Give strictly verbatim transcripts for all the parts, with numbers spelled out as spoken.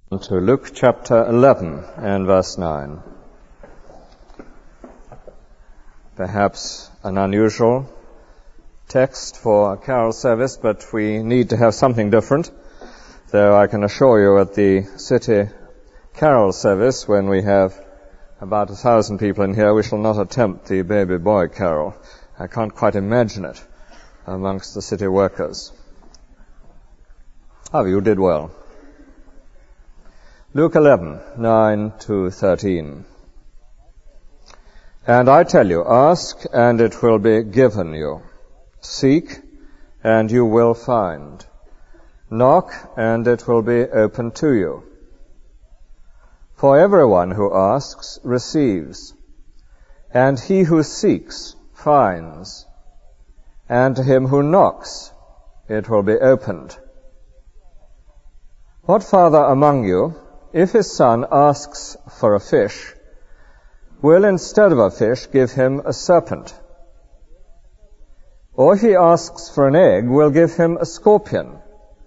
To Luke chapter eleven and verse nine. Perhaps an unusual text for a carol service, but we need to have something different. Though I can assure you at the city carol service, when we have about a thousand people in here, we shall not attempt the baby boy carol. I can't quite imagine it amongst the city workers. However, you did well. Luke eleven, nine to thirteen. And I tell you, ask, and it will be given you. Seek, and you will find. Knock, and it will be opened to you. For everyone who asks receives, and he who seeks finds, and to him who knocks it will be opened. What father among you, if his son asks for a fish, will instead of a fish give him a serpent? Or if he asks for an egg, will give him a scorpion?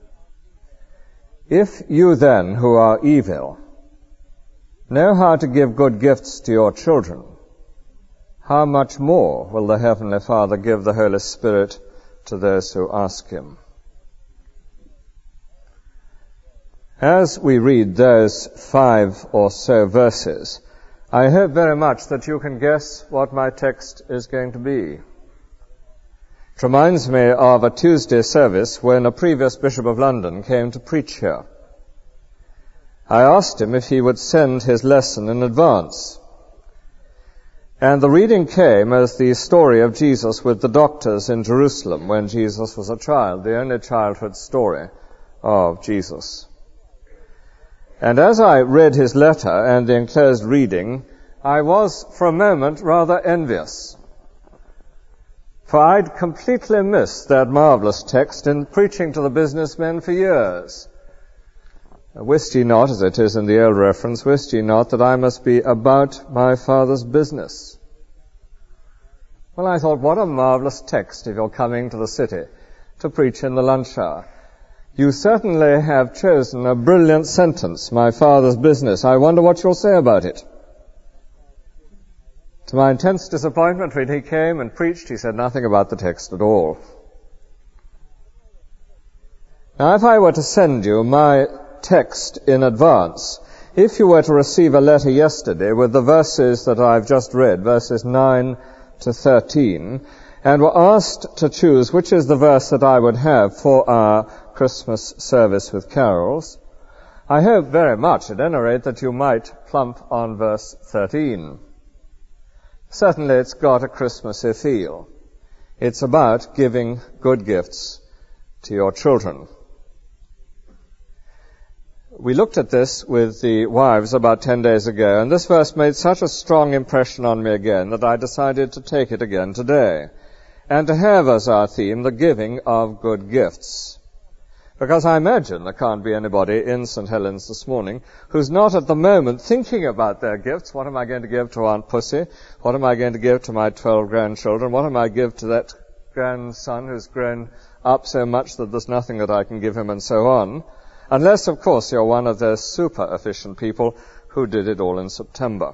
If you then, who are evil, know how to give good gifts to your children, how much more will the Heavenly Father give the Holy Spirit to those who ask Him? As we read those five or so verses, I hope very much that you can guess what my text is going to be. It reminds me of a Tuesday service when a previous Bishop of London came to preach here. I asked him if he would send his lesson in advance. And the reading came as the story of Jesus with the doctors in Jerusalem when Jesus was a child, the only childhood story of Jesus. And as I read his letter and the enclosed reading, I was for a moment rather envious. For I'd completely missed that marvelous text in preaching to the businessmen for years. Wist ye not, as it is in the old reference, wist ye not that I must be about my Father's business? Well, I thought, what a marvelous text if you're coming to the city to preach in the lunch hour. You certainly have chosen a brilliant sentence, my Father's business. I wonder what you'll say about it. To my intense disappointment, when he came and preached, he said nothing about the text at all. Now, if I were to send you my text in advance, if you were to receive a letter yesterday with the verses that I've just read, verses nine to thirteen, and were asked to choose which is the verse that I would have for our Christmas service with carols, I hope very much, at any rate, that you might plump on verse thirteen. Certainly it's got a Christmassy feel. It's about giving good gifts to your children. We looked at this with the wives about ten days ago, and this verse made such a strong impression on me again that I decided to take it again today, and to have as our theme the giving of good gifts. Because I imagine there can't be anybody in Saint Helens this morning who's not at the moment thinking about their gifts. What am I going to give to Aunt Pussy? What am I going to give to my twelve grandchildren? What am I give to that grandson who's grown up so much that there's nothing that I can give him, and so on? Unless, of course, you're one of those super efficient people who did it all in September.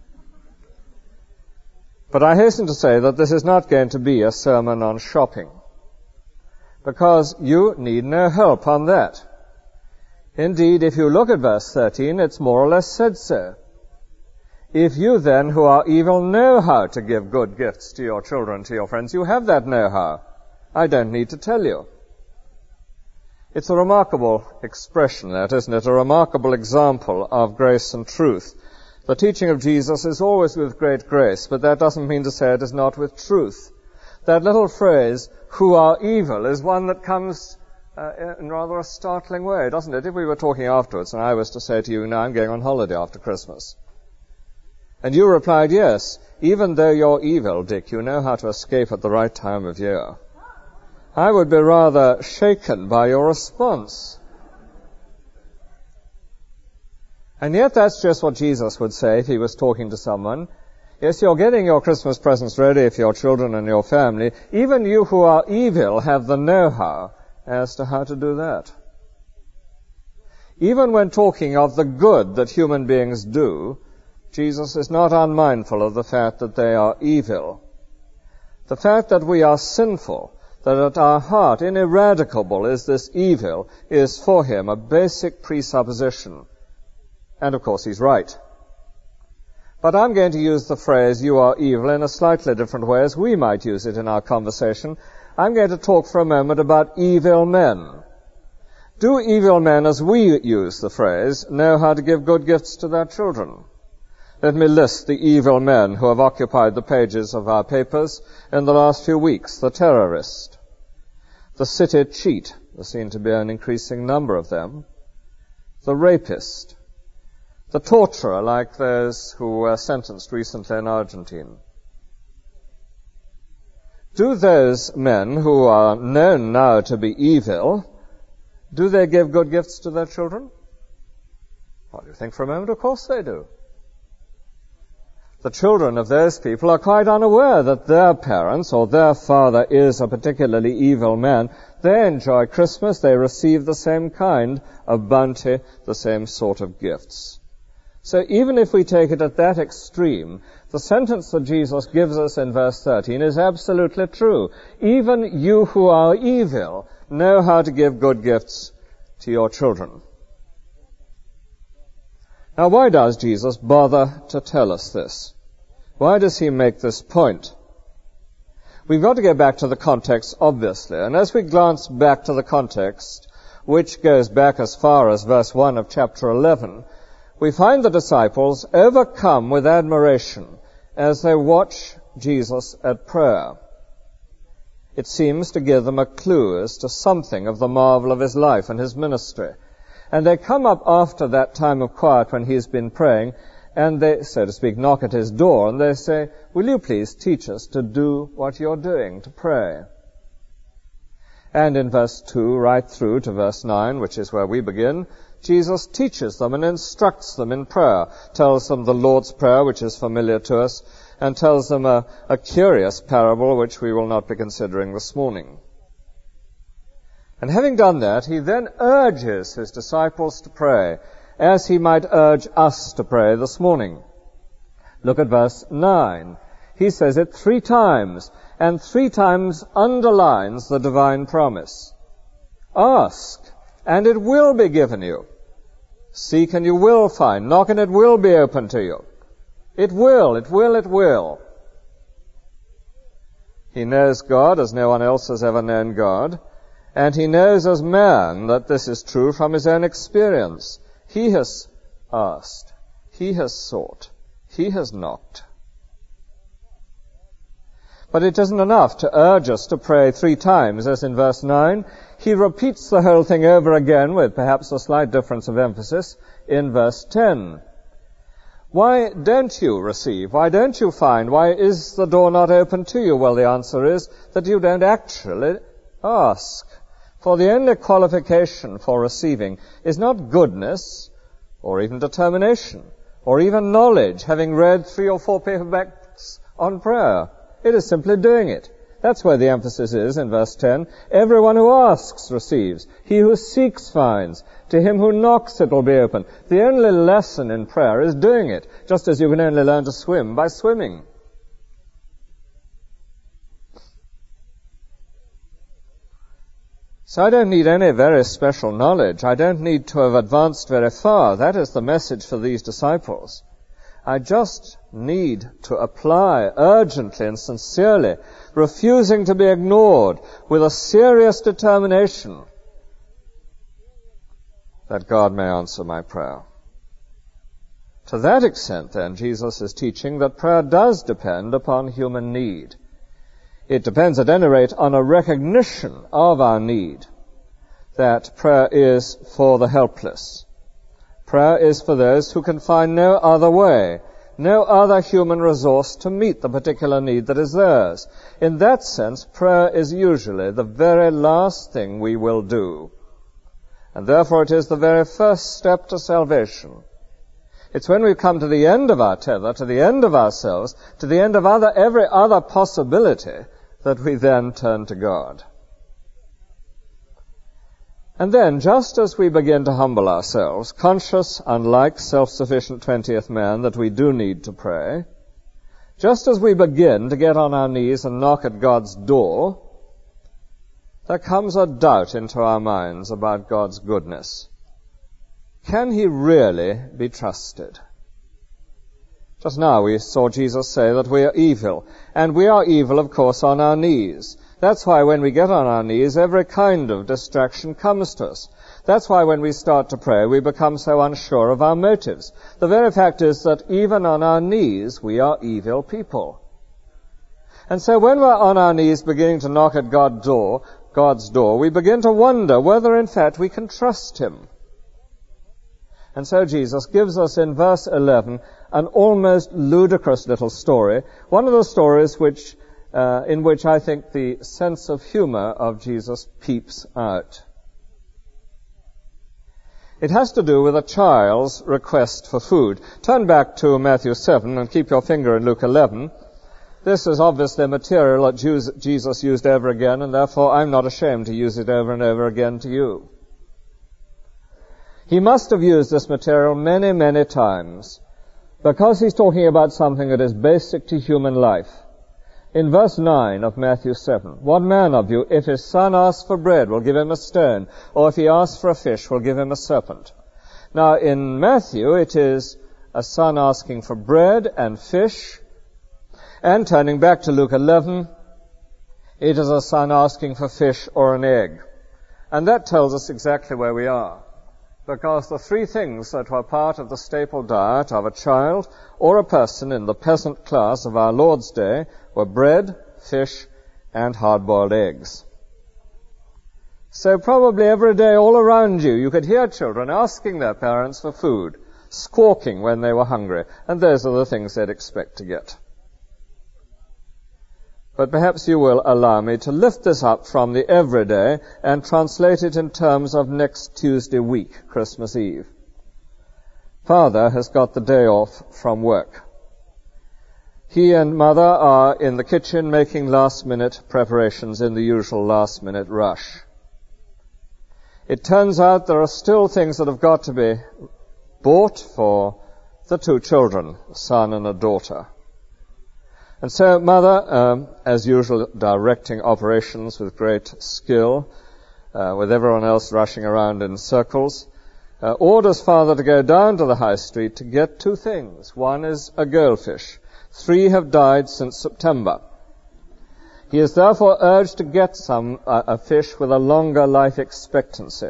But I hasten to say that this is not going to be a sermon on shopping, because you need no help on that. Indeed, if you look at verse thirteen, it's more or less said so. If you then, who are evil, know how to give good gifts to your children, to your friends, you have that know-how. I don't need to tell you. It's a remarkable expression, that, isn't it? A remarkable example of grace and truth. The teaching of Jesus is always with great grace, but that doesn't mean to say it is not with truth. That little phrase, who are evil, is one that comes uh, in rather a startling way, doesn't it? If we were talking afterwards and I was to say to you, now I'm going on holiday after Christmas, and you replied, yes, even though you're evil, Dick, you know how to escape at the right time of year, I would be rather shaken by your response. And yet that's just what Jesus would say if he was talking to someone. Yes, you're getting your Christmas presents ready for your children and your family. Even you who are evil have the know-how as to how to do that. Even when talking of the good that human beings do, Jesus is not unmindful of the fact that they are evil. The fact that we are sinful, that at our heart ineradicable is this evil, is for him a basic presupposition. And of course he's right. But I'm going to use the phrase, you are evil, in a slightly different way as we might use it in our conversation. I'm going to talk for a moment about evil men. Do evil men, as we use the phrase, know how to give good gifts to their children? Let me list the evil men who have occupied the pages of our papers in the last few weeks. The terrorist, the city cheat, there seem to be an increasing number of them, the rapist, the torturer like those who were sentenced recently in Argentina. Do those men who are known now to be evil, do they give good gifts to their children? What do you think for a moment? Of course they do. The children of those people are quite unaware that their parents or their father is a particularly evil man. They enjoy Christmas. They receive the same kind of bounty, the same sort of gifts. So even if we take it at that extreme, the sentence that Jesus gives us in verse thirteen is absolutely true. Even you who are evil know how to give good gifts to your children. Now, why does Jesus bother to tell us this? Why does he make this point? We've got to go back to the context, obviously. And as we glance back to the context, which goes back as far as verse one of chapter eleven, we find the disciples overcome with admiration as they watch Jesus at prayer. It seems to give them a clue as to something of the marvel of his life and his ministry. And they come up after that time of quiet when he's been praying, and they, so to speak, knock at his door, and they say, will you please teach us to do what you're doing, to pray? And in verse two, right through to verse nine, which is where we begin, Jesus teaches them and instructs them in prayer, tells them the Lord's Prayer, which is familiar to us, and tells them a, a curious parable, which we will not be considering this morning. And having done that, he then urges his disciples to pray, as he might urge us to pray this morning. Look at verse nine. He says it three times, and three times underlines the divine promise. Ask, and it will be given you. Seek, and you will find. Knock, and it will be open to you. It will, it will, it will. He knows God as no one else has ever known God, and he knows as man that this is true from his own experience. He has asked, he has sought, he has knocked. But it isn't enough to urge us to pray three times, as in verse nine. He repeats the whole thing over again, with perhaps a slight difference of emphasis, in verse ten. Why don't you receive? Why don't you find? Why is the door not open to you? Well, the answer is that you don't actually ask. For the only qualification for receiving is not goodness, or even determination, or even knowledge, having read three or four paperbacks on prayer. It is simply doing it. That's where the emphasis is in verse ten. Everyone who asks receives. He who seeks finds. To him who knocks it will be open. The only lesson in prayer is doing it, just as you can only learn to swim by swimming. So I don't need any very special knowledge. I don't need to have advanced very far. That is the message for these disciples. I just need to apply urgently and sincerely, refusing to be ignored, with a serious determination that God may answer my prayer. To that extent, then, Jesus is teaching that prayer does depend upon human need. It depends, at any rate, on a recognition of our need, that prayer is for the helpless. Prayer is for those who can find no other way, no other human resource to meet the particular need that is theirs. In that sense, prayer is usually the very last thing we will do. And therefore it is the very first step to salvation. It's when we come to the end of our tether, to the end of ourselves, to the end of other, every other possibility, that we then turn to God. And then, just as we begin to humble ourselves, conscious, unlike self-sufficient twentieth man, that we do need to pray, just as we begin to get on our knees and knock at God's door, there comes a doubt into our minds about God's goodness. Can he really be trusted? Just now we saw Jesus say that we are evil, and we are evil, of course, on our knees. That's why when we get on our knees, every kind of distraction comes to us. That's why when we start to pray, we become so unsure of our motives. The very fact is that even on our knees, we are evil people. And so when we're on our knees beginning to knock at God's door, God's door, we begin to wonder whether in fact we can trust him. And so Jesus gives us in verse eleven an almost ludicrous little story, one of the stories which, uh, in which I think the sense of humor of Jesus peeps out. It has to do with a child's request for food. Turn back to Matthew seven and keep your finger in Luke eleven. This is obviously material that Jesus used over again, and therefore I'm not ashamed to use it over and over again to you. He must have used this material many, many times, because he's talking about something that is basic to human life. In verse nine of Matthew seven, what man of you, if his son asks for bread, will give him a stone, or if he asks for a fish, will give him a serpent? Now, in Matthew, it is a son asking for bread and fish, and turning back to Luke eleven, it is a son asking for fish or an egg. And that tells us exactly where we are, because the three things that were part of the staple diet of a child or a person in the peasant class of our Lord's day were bread, fish, and hard-boiled eggs. So probably every day all around you, you could hear children asking their parents for food, squawking when they were hungry, and those are the things they'd expect to get. But perhaps you will allow me to lift this up from the everyday and translate it in terms of next Tuesday week, Christmas Eve. Father has got the day off from work. He and Mother are in the kitchen making last-minute preparations in the usual last-minute rush. It turns out there are still things that have got to be bought for the two children, a son and a daughter. And so Mother, um, as usual, directing operations with great skill, uh, with everyone else rushing around in circles, uh, orders Father to go down to the high street to get two things. One is a goldfish. Three have died since September. He is therefore urged to get some uh, a fish with a longer life expectancy.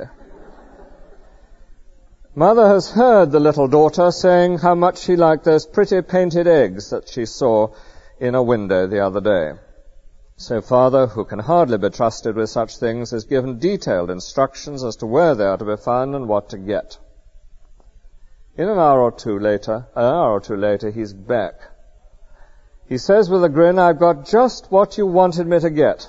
Mother has heard the little daughter saying how much she liked those pretty painted eggs that she saw in a window the other day. So Father, who can hardly be trusted with such things, is given detailed instructions as to where they are to be found and what to get. In an hour or two later, an hour or two later, he's back. He says with a grin, I've got just what you wanted me to get.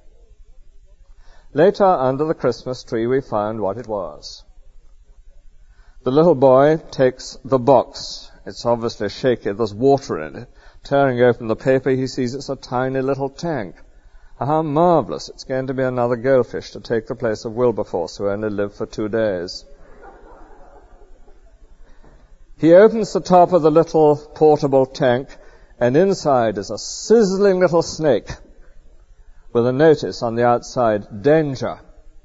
Later, under the Christmas tree, we found what it was. The little boy takes the box. It's obviously shaky. There's water in it. Tearing open the paper, he sees it's a tiny little tank. How marvelous. It's going to be another goldfish to take the place of Wilberforce, who only lived for two days. He opens the top of the little portable tank, and inside is a sizzling little snake with a notice on the outside, danger.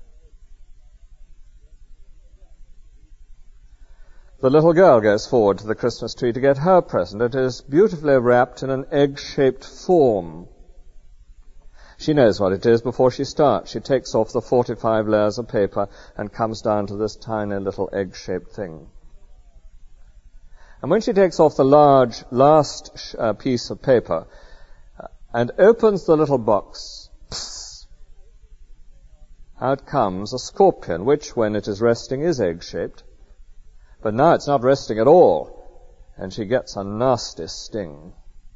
The little girl goes forward to the Christmas tree to get her present. It is beautifully wrapped in an egg-shaped form. She knows what it is before she starts. She takes off the forty-five layers of paper and comes down to this tiny little egg-shaped thing. And when she takes off the large last uh, piece of paper uh, and opens the little box, psst, out comes a scorpion, which, when it is resting, is egg-shaped. But now it's not resting at all, and she gets a nasty sting.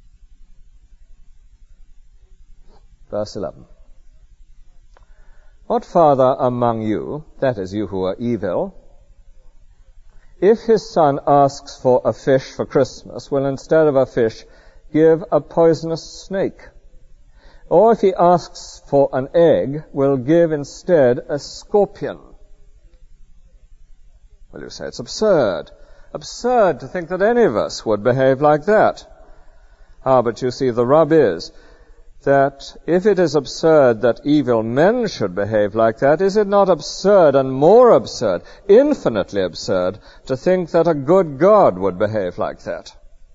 Verse eleven. What father among you, that is you who are evil, if his son asks for a fish for Christmas, will instead of a fish give a poisonous snake? Or if he asks for an egg, will give instead a scorpion? Well, you say it's absurd. Absurd to think that any of us would behave like that. Ah, but you see, the rub is that if it is absurd that evil men should behave like that, is it not absurd and more absurd, infinitely absurd, to think that a good God would behave like that?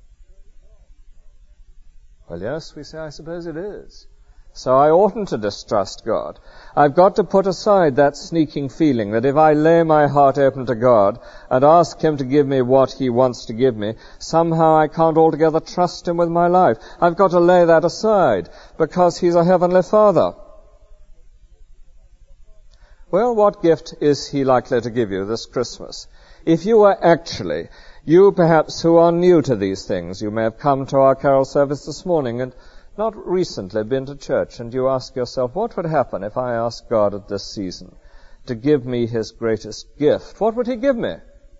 Well, yes, we say, I suppose it is. So I oughtn't to distrust God. I've got to put aside that sneaking feeling that if I lay my heart open to God and ask Him to give me what He wants to give me, somehow I can't altogether trust Him with my life. I've got to lay that aside because He's a Heavenly Father. Well, what gift is He likely to give you this Christmas? If you were actually, you perhaps who are new to these things, you may have come to our carol service this morning and not recently been to church, and you ask yourself, what would happen if I asked God at this season to give me His greatest gift? What would He give me?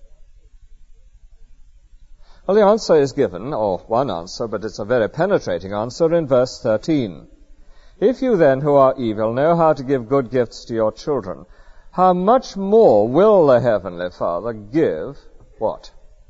Well, the answer is given, or one answer, but it's a very penetrating answer, in verse thirteen. If you then, who are evil, know how to give good gifts to your children, how much more will the Heavenly Father give, what?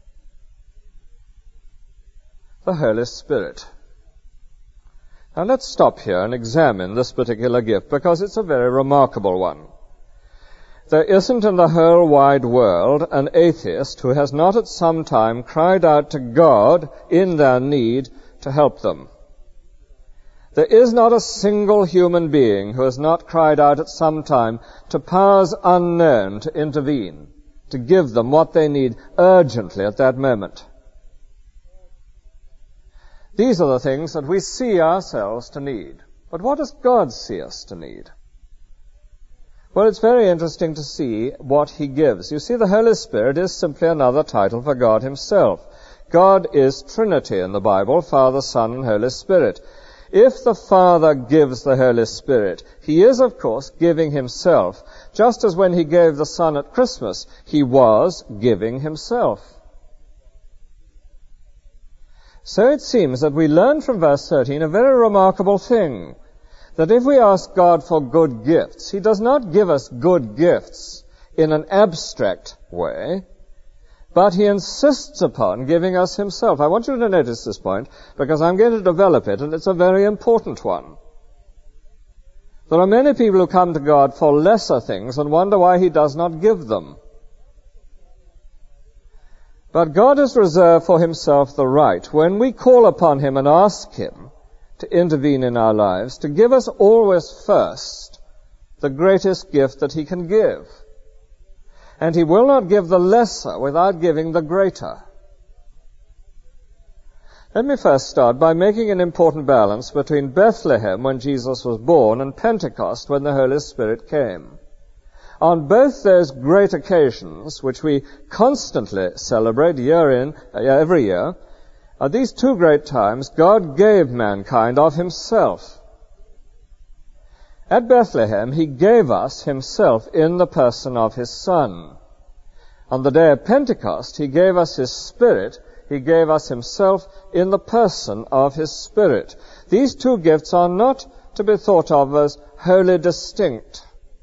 The Holy Spirit. Now let's stop here and examine this particular gift, because it's a very remarkable one. There isn't in the whole wide world an atheist who has not at some time cried out to God in their need to help them. There is not a single human being who has not cried out at some time to powers unknown to intervene, to give them what they need urgently at that moment. These are the things that we see ourselves to need. But what does God see us to need? Well, it's very interesting to see what He gives. You see, the Holy Spirit is simply another title for God Himself. God is Trinity in the Bible, Father, Son, and Holy Spirit. If the Father gives the Holy Spirit, He is, of course, giving Himself, just as when He gave the Son at Christmas, He was giving Himself. So it seems that we learn from verse thirteen a very remarkable thing, that if we ask God for good gifts, He does not give us good gifts in an abstract way, but He insists upon giving us Himself. I want you to notice this point, because I'm going to develop it, and it's a very important one. There are many people who come to God for lesser things and wonder why He does not give them. But God has reserved for Himself the right, when we call upon Him and ask Him to intervene in our lives, to give us always first the greatest gift that He can give. And He will not give the lesser without giving the greater. Let me first start by making an important balance between Bethlehem, when Jesus was born, and Pentecost, when the Holy Spirit came. On both those great occasions, which we constantly celebrate year in, uh, every year, at these two great times, God gave mankind of Himself. At Bethlehem, He gave us Himself in the person of His Son. On the day of Pentecost, He gave us His Spirit. He gave us Himself in the person of His Spirit. These two gifts are not to be thought of as wholly distinct.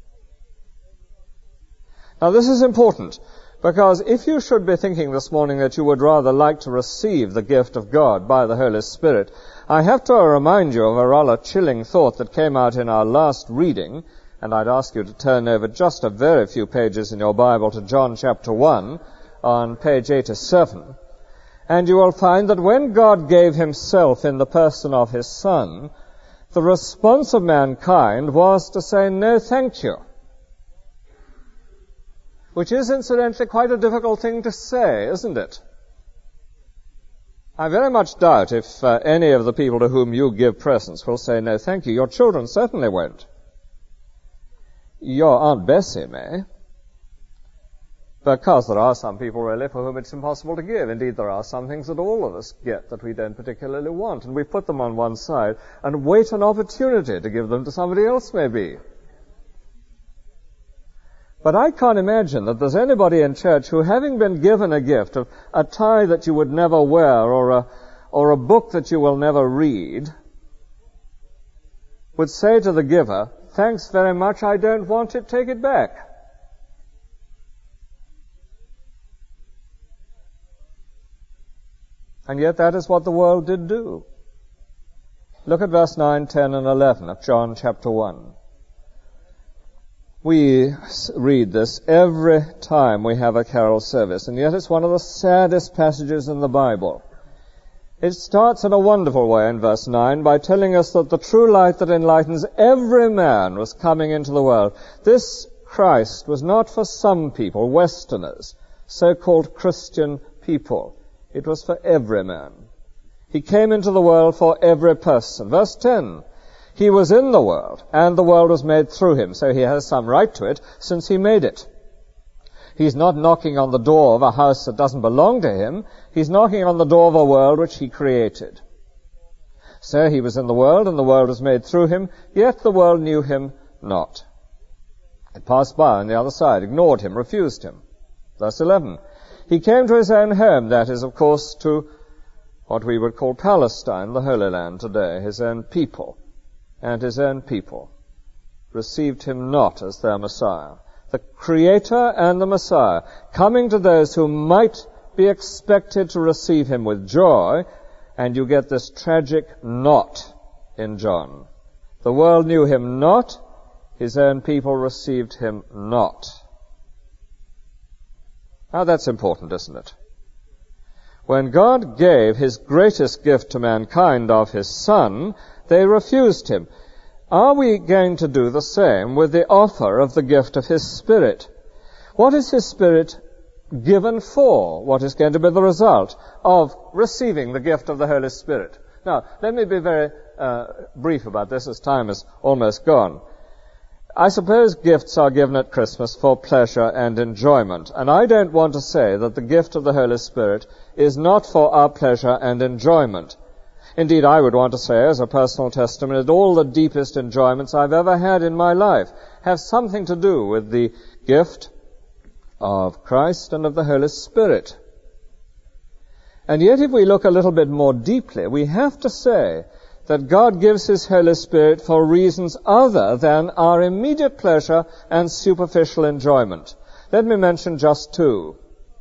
Now, this is important, because if you should be thinking this morning that you would rather like to receive the gift of God by the Holy Spirit, I have to remind you of a rather chilling thought that came out in our last reading, and I'd ask you to turn over just a very few pages in your Bible to John chapter one, on page eighty-seven, and you will find that when God gave Himself in the person of His Son, the response of mankind was to say, no, thank you. Which is, incidentally, quite a difficult thing to say, isn't it? I very much doubt if uh, any of the people to whom you give presents will say, no, thank you. Your children certainly won't. Your Aunt Bessie may. Because there are some people, really, for whom it's impossible to give. Indeed, there are some things that all of us get that we don't particularly want, and we put them on one side and wait an opportunity to give them to somebody else, maybe. But I can't imagine that there's anybody in church who, having been given a gift of a tie that you would never wear, or a, or a book that you will never read, would say to the giver, thanks very much, I don't want it, take it back. And yet that is what the world did do. Look at verse nine, ten, and eleven of John chapter one. We read this every time we have a carol service, and yet it's one of the saddest passages in the Bible. It starts in a wonderful way in verse nine by telling us that the true light that enlightens every man was coming into the world. This Christ was not for some people, Westerners, so-called Christian people. It was for every man. He came into the world for every person. Verse ten. He was in the world, and the world was made through him, so he has some right to it, since he made it. He's not knocking on the door of a house that doesn't belong to him. He's knocking on the door of a world which he created. So he was in the world, and the world was made through him, yet the world knew him not. It passed by on the other side, ignored him, refused him. Verse eleven. He came to his own home, that is, of course, to what we would call Palestine, the Holy Land today, his own people. And his own people received him not as their Messiah. The Creator and the Messiah coming to those who might be expected to receive him with joy, and you get this tragic not in John. The world knew him not, his own people received him not. Now that's important, isn't it? When God gave his greatest gift to mankind of his Son, they refused him. Are we going to do the same with the offer of the gift of his Spirit? What is his Spirit given for? What is going to be the result of receiving the gift of the Holy Spirit? Now, let me be very uh, brief about this, as time is almost gone. I suppose gifts are given at Christmas for pleasure and enjoyment, and I don't want to say that the gift of the Holy Spirit is not for our pleasure and enjoyment. Indeed, I would want to say, as a personal testimony, that all the deepest enjoyments I've ever had in my life have something to do with the gift of Christ and of the Holy Spirit. And yet, if we look a little bit more deeply, we have to say that God gives his Holy Spirit for reasons other than our immediate pleasure and superficial enjoyment. Let me mention just two.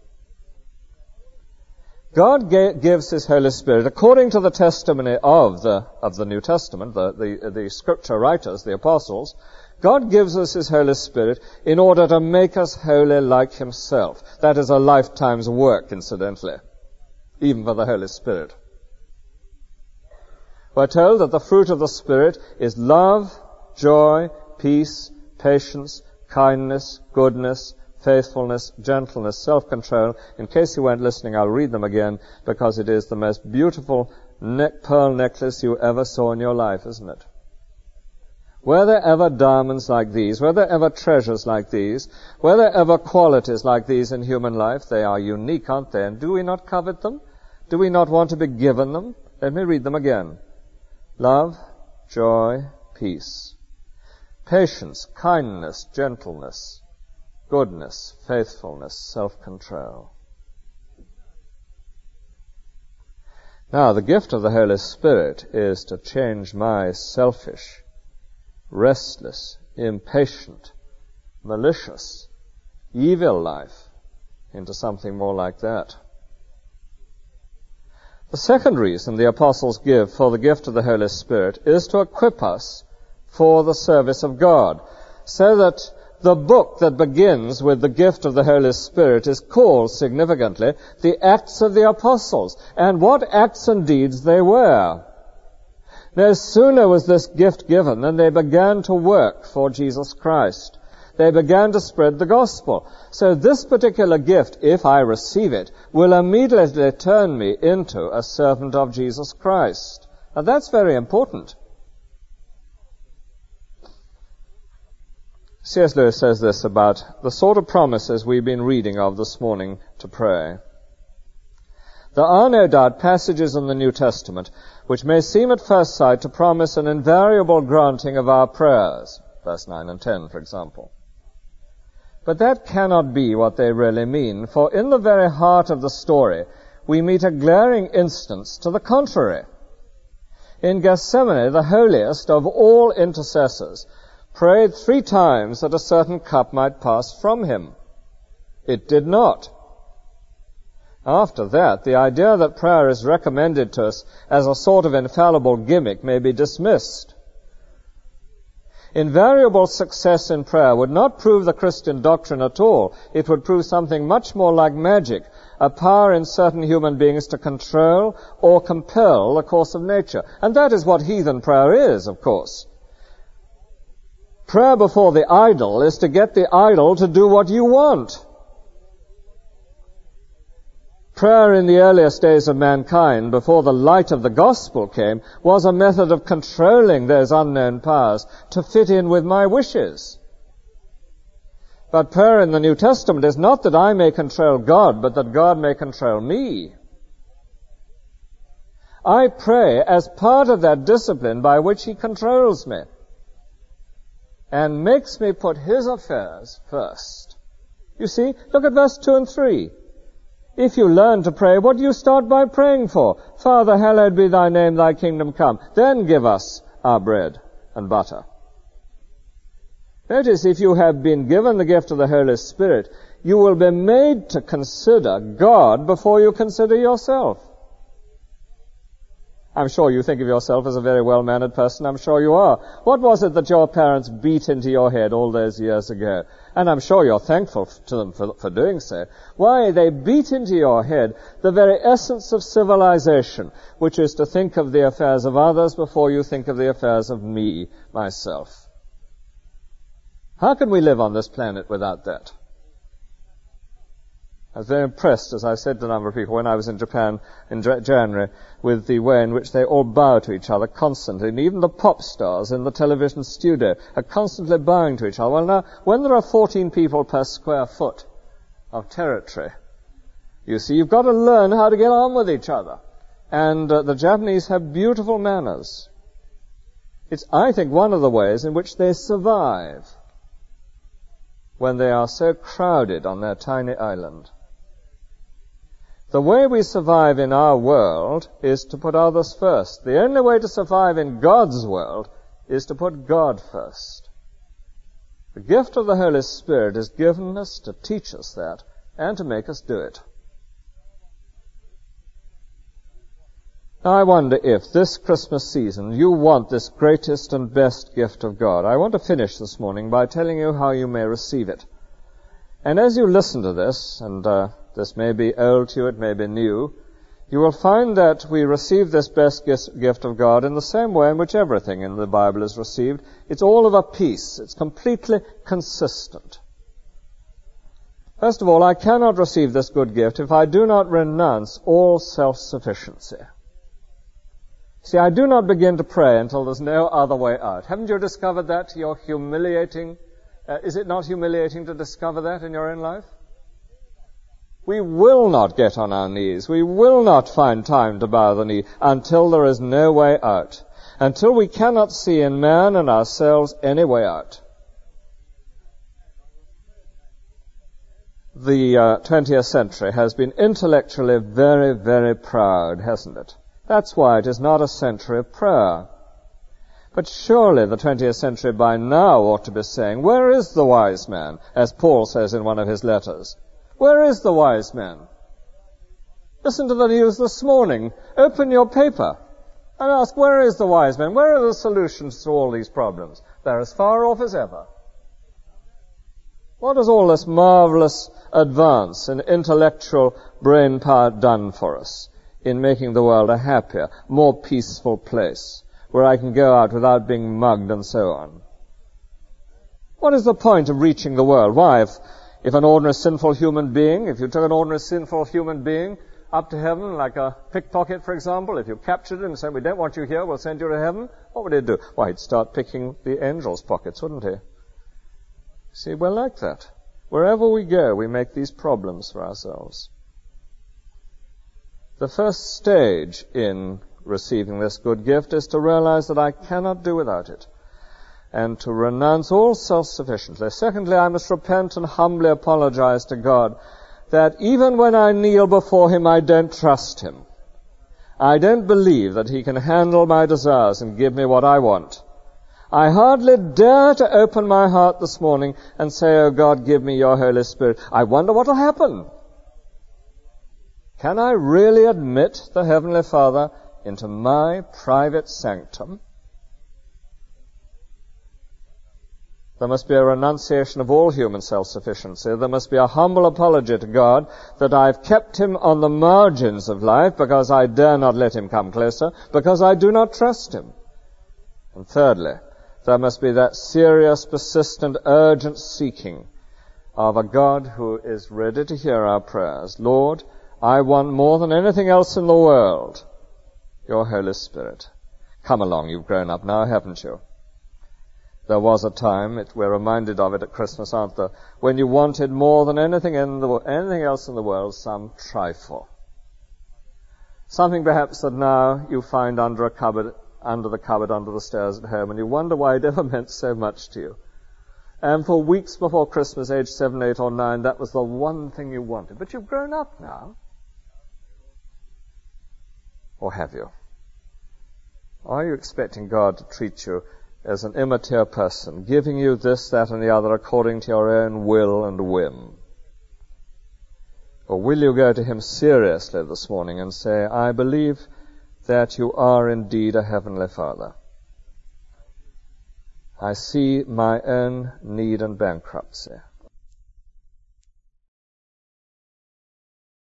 God ga- gives his Holy Spirit, according to the testimony of the of the New Testament, the, the, the scripture writers, the apostles. God gives us his Holy Spirit in order to make us holy like himself. That is a lifetime's work, incidentally, even for the Holy Spirit. We're told that the fruit of the Spirit is love, joy, peace, patience, kindness, goodness, faithfulness, gentleness, self-control. In case you weren't listening, I'll read them again, because it is the most beautiful neck, pearl necklace you ever saw in your life, isn't it? Were there ever diamonds like these? Were there ever treasures like these? Were there ever qualities like these in human life? They are unique, aren't they? And do we not covet them? Do we not want to be given them? Let me read them again. Love, joy, peace, patience, kindness, gentleness, goodness, faithfulness, self-control. Now, the gift of the Holy Spirit is to change my selfish, restless, impatient, malicious, evil life into something more like that. The second reason the apostles give for the gift of the Holy Spirit is to equip us for the service of God, so that the book that begins with the gift of the Holy Spirit is called, significantly, the Acts of the Apostles. And what acts and deeds they were. No sooner was this gift given than they began to work for Jesus Christ. They began to spread the gospel. So this particular gift, if I receive it, will immediately turn me into a servant of Jesus Christ. And that's very important. C S Lewis says this about the sort of promises we've been reading of this morning to pray. There are no doubt passages in the New Testament which may seem at first sight to promise an invariable granting of our prayers. Verse nine and ten, for example. But that cannot be what they really mean, for in the very heart of the story, we meet a glaring instance to the contrary. In Gethsemane, the holiest of all intercessors prayed three times that a certain cup might pass from him. It did not. After that, the idea that prayer is recommended to us as a sort of infallible gimmick may be dismissed. Invariable success in prayer would not prove the Christian doctrine at all. It would prove something much more like magic, a power in certain human beings to control or compel the course of nature. And that is what heathen prayer is, of course. Prayer before the idol is to get the idol to do what you want. Prayer in the earliest days of mankind, before the light of the gospel came, was a method of controlling those unknown powers to fit in with my wishes. But prayer in the New Testament is not that I may control God, but that God may control me. I pray as part of that discipline by which He controls me and makes me put His affairs first. You see, look at verse two and three. If you learn to pray, what do you start by praying for? Father, hallowed be thy name, thy kingdom come. Then give us our bread and butter. Notice, if you have been given the gift of the Holy Spirit, you will be made to consider God before you consider yourself. I'm sure you think of yourself as a very well-mannered person. I'm sure you are. What was it that your parents beat into your head all those years ago? And I'm sure you're thankful to them for, for doing so. Why? They beat into your head the very essence of civilization, which is to think of the affairs of others before you think of the affairs of me, myself. How can we live on this planet without that? I was very impressed, as I said to a number of people when I was in Japan in January, with the way in which they all bow to each other constantly. And even the pop stars in the television studio are constantly bowing to each other. Well, now, when there are fourteen people per square foot of territory, you see, you've got to learn how to get on with each other. And uh, the Japanese have beautiful manners. It's, I think, one of the ways in which they survive when they are so crowded on their tiny island. The way we survive in our world is to put others first. The only way to survive in God's world is to put God first. The gift of the Holy Spirit is given us to teach us that and to make us do it. Now, I wonder if this Christmas season you want this greatest and best gift of God. I want to finish this morning by telling you how you may receive it. And as you listen to this, and uh, this may be old to you, it may be new, you will find that we receive this best gift of God in the same way in which everything in the Bible is received. It's all of a piece. It's completely consistent. First of all, I cannot receive this good gift if I do not renounce all self-sufficiency. See, I do not begin to pray until there's no other way out. Haven't you discovered that? You're humiliating. Uh, is it not humiliating to discover that in your own life? We will not get on our knees. We will not find time to bow the knee until there is no way out. Until we cannot see in man and ourselves any way out. The uh, twentieth century has been intellectually very, very proud, hasn't it? That's why it is not a century of prayer. But surely the twentieth century by now ought to be saying, where is the wise man? As Paul says in one of his letters. Where is the wise man? Listen to the news this morning. Open your paper and ask, where is the wise man? Where are the solutions to all these problems? They're as far off as ever. What has all this marvelous advance in intellectual brain power done for us in making the world a happier, more peaceful place, where I can go out without being mugged and so on? What is the point of reaching the world? Why, if, if an ordinary sinful human being, if you took an ordinary sinful human being up to heaven, like a pickpocket, for example, if you captured him and said, we don't want you here, we'll send you to heaven, what would he do? Why, he'd start picking the angels' pockets, wouldn't he? See, we're like that. Wherever we go, we make these problems for ourselves. The first stage in receiving this good gift is to realize that I cannot do without it, and to renounce all self-sufficiency. Secondly, I must repent and humbly apologize to God that even when I kneel before Him, I don't trust Him. I don't believe that He can handle my desires and give me what I want. I hardly dare to open my heart this morning and say, oh God, give me your Holy Spirit. I wonder what will happen. Can I really admit the Heavenly Father into my private sanctum? There must be a renunciation of all human self-sufficiency. There must be a humble apology to God that I've kept him on the margins of life because I dare not let him come closer, because I do not trust him. And thirdly, there must be that serious, persistent, urgent seeking of a God who is ready to hear our prayers. Lord, I want more than anything else in the world your Holy Spirit. Come along, you've grown up now, haven't you? There was a time, it, we're reminded of it at Christmas, aren't there, when you wanted more than anything in the anything else in the world, some trifle. Something perhaps that now you find under a cupboard, under the cupboard, under the stairs at home, and you wonder why it ever meant so much to you. And for weeks before Christmas, age seven, eight, or nine, that was the one thing you wanted. But you've grown up now. Or have you? Are you expecting God to treat you as an immature person, giving you this, that, and the other according to your own will and whim? Or will you go to him seriously this morning and say, I believe that you are indeed a Heavenly Father. I see my own need and bankruptcy.